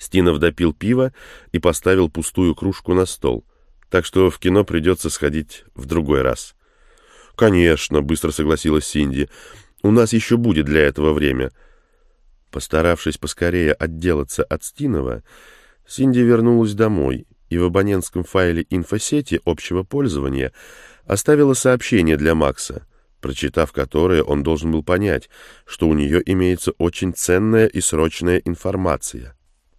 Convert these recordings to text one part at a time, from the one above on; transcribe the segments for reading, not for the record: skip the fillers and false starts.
Стинов допил пиво и поставил пустую кружку на стол, так что в кино придется сходить в другой раз. «Конечно», — быстро согласилась Синди, — «у нас еще будет для этого время». Постаравшись поскорее отделаться от Стинова, Синди вернулась домой и в абонентском файле инфосети общего пользования оставила сообщение для Макса, прочитав которое, он должен был понять, что у нее имеется очень ценная и срочная информация.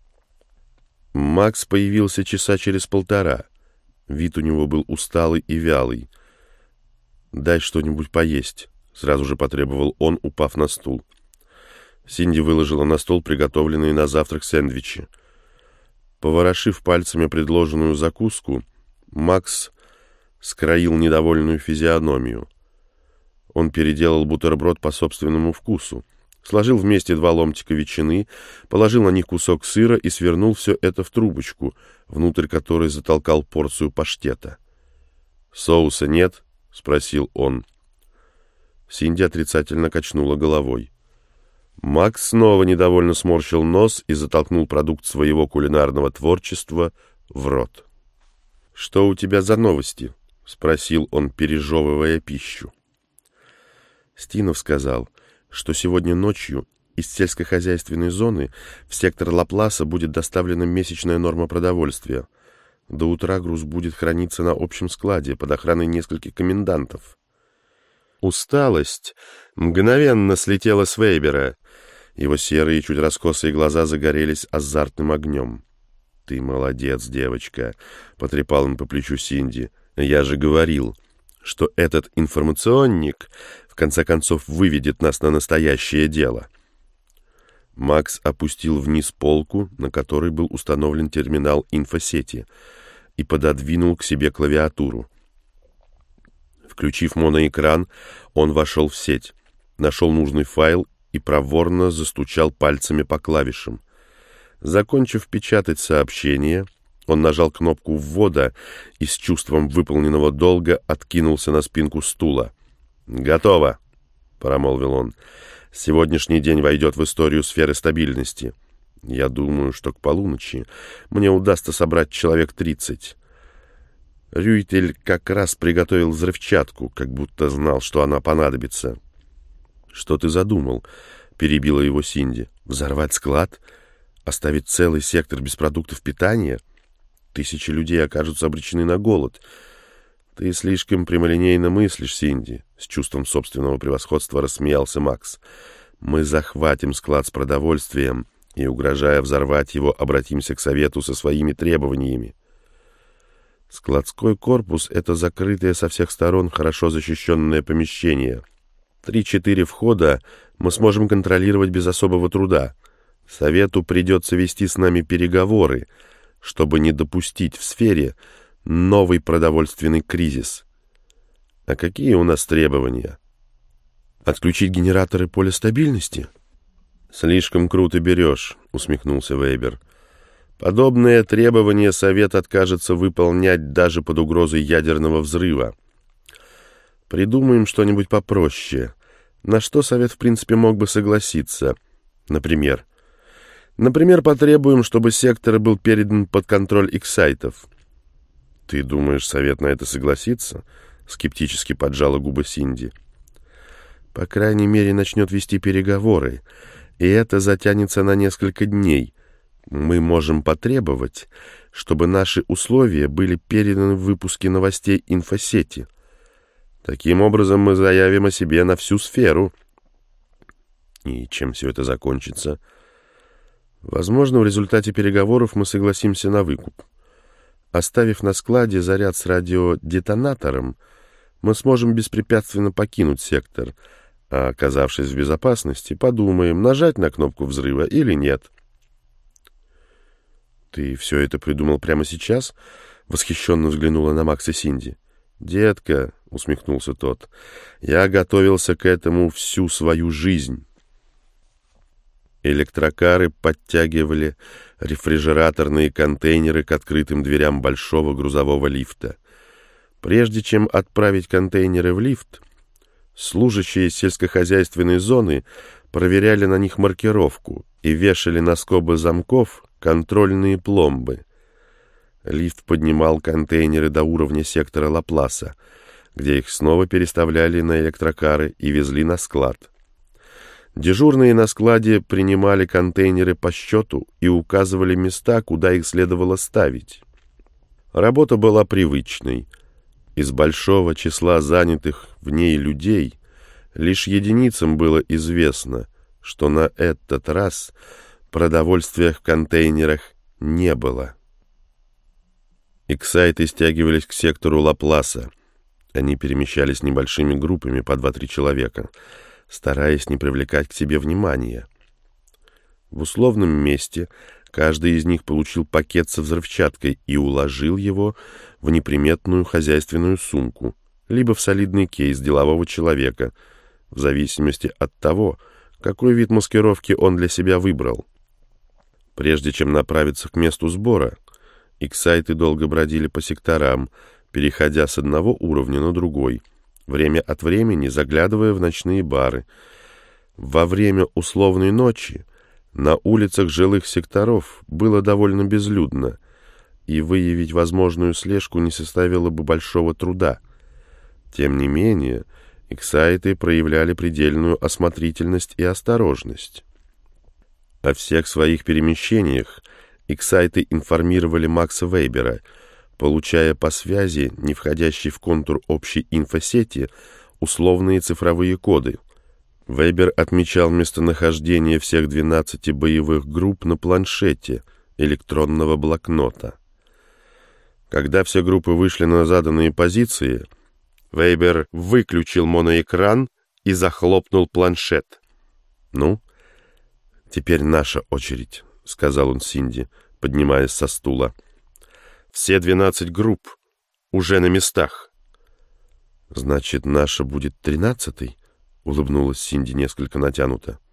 Макс появился часа через полтора. Вид у него был усталый и вялый. «Дай что-нибудь поесть», — сразу же потребовал он, упав на стул. Синди выложила на стол приготовленные на завтрак сэндвичи. Поворошив пальцами предложенную закуску, Макс скроил недовольную физиономию. Он переделал бутерброд по собственному вкусу, сложил вместе 2 ломтика ветчины, положил на них кусок сыра и свернул все это в трубочку, внутрь которой затолкал порцию паштета. «Соуса нет?» — спросил он. Синди отрицательно качнула головой. Макс снова недовольно сморщил нос и затолкнул продукт своего кулинарного творчества в рот. «Что у тебя за новости?» — спросил он, пережевывая пищу. Стинов сказал, что сегодня ночью из сельскохозяйственной зоны в сектор Лапласа будет доставлена месячная норма продовольствия. До утра груз будет храниться на общем складе под охраной нескольких комендантов. Усталость мгновенно слетела с Вейбера. Его серые, чуть раскосые глаза загорелись азартным огнем. «Ты молодец, девочка», — потрепал он по плечу Синди. «Я же говорил, что этот информационник в конце концов выведет нас на настоящее дело». Макс опустил вниз полку, на которой был установлен терминал инфосети, и пододвинул к себе клавиатуру. Включив моноэкран, он вошел в сеть, нашел нужный файл и проворно застучал пальцами по клавишам. Закончив печатать сообщение, он нажал кнопку ввода и с чувством выполненного долга откинулся на спинку стула. «Готово», — промолвил он. «Сегодняшний день войдет в историю сферы стабильности. Я думаю, что к полуночи мне удастся собрать человек 30. Рюйтель как раз приготовил взрывчатку, как будто знал, что она понадобится». «Что ты задумал?» — перебила его Синди. «Взорвать склад? Оставить целый сектор без продуктов питания? Тысячи людей окажутся обречены на голод». «Ты слишком прямолинейно мыслишь, Синди», — с чувством собственного превосходства рассмеялся Макс. «Мы захватим склад с продовольствием и, угрожая взорвать его, обратимся к Совету со своими требованиями. Складской корпус — это закрытое со всех сторон хорошо защищенное помещение. 3-4 входа мы сможем контролировать без особого труда. Совету придется вести с нами переговоры, чтобы не допустить в сфере новый продовольственный кризис. А какие у нас требования? Отключить генераторы поля стабильности? Слишком круто берешь, усмехнулся Вейбер. Подобное требование Совет откажется выполнять даже под угрозой ядерного взрыва. Придумаем что-нибудь попроще, на что Совет в принципе мог бы согласиться. Например, потребуем, чтобы сектор был передан под контроль Иксайтов. «Ты думаешь, Совет на это согласится?» — скептически поджала губы Синди. «По крайней мере, начнет вести переговоры, и это затянется на несколько дней. Мы можем потребовать, чтобы наши условия были переданы в выпуске новостей инфосети. Таким образом мы заявим о себе на всю сферу». «И чем все это закончится?» «Возможно, в результате переговоров мы согласимся на выкуп. Оставив на складе заряд с радиодетонатором, мы сможем беспрепятственно покинуть сектор, а, оказавшись в безопасности, подумаем, нажать на кнопку взрыва или нет». «Ты все это придумал прямо сейчас?» — восхищенно взглянула на Макса Синди. «Детка», — усмехнулся тот, — «я готовился к этому всю свою жизнь». Электрокары подтягивали рефрижераторные контейнеры к открытым дверям большого грузового лифта. Прежде чем отправить контейнеры в лифт, служащие сельскохозяйственной зоны проверяли на них маркировку и вешали на скобы замков контрольные пломбы. Лифт поднимал контейнеры до уровня сектора Лапласа, где их снова переставляли на электрокары и везли на склад. Дежурные на складе принимали контейнеры по счету и указывали места, куда их следовало ставить. Работа была привычной. Из большого числа занятых в ней людей лишь единицам было известно, что на этот раз продовольствия в контейнерах не было. Эксайты стягивались к сектору Лапласа. Они перемещались небольшими группами по 2-3 человека, стараясь не привлекать к себе внимания. В условном месте каждый из них получил пакет со взрывчаткой и уложил его в неприметную хозяйственную сумку, либо в солидный кейс делового человека, в зависимости от того, какой вид маскировки он для себя выбрал. Прежде чем направиться к месту сбора, эксайты долго бродили по секторам, переходя с одного уровня на другой, время от времени заглядывая в ночные бары. Во время условной ночи на улицах жилых секторов было довольно безлюдно, и выявить возможную слежку не составило бы большого труда. Тем не менее, эксайты проявляли предельную осмотрительность и осторожность. О всех своих перемещениях эксайты информировали Макса Вейбера, получая по связи, не входящей в контур общей инфосети, условные цифровые коды. Вейбер отмечал местонахождение всех 12 боевых групп на планшете электронного блокнота. Когда все группы вышли на заданные позиции, Вейбер выключил моноэкран и захлопнул планшет. «Ну, теперь наша очередь», — сказал он Синди, поднимаясь со стула. «Все 12 групп уже на местах». «Значит, наша будет 13-й?» — улыбнулась Синди несколько натянуто.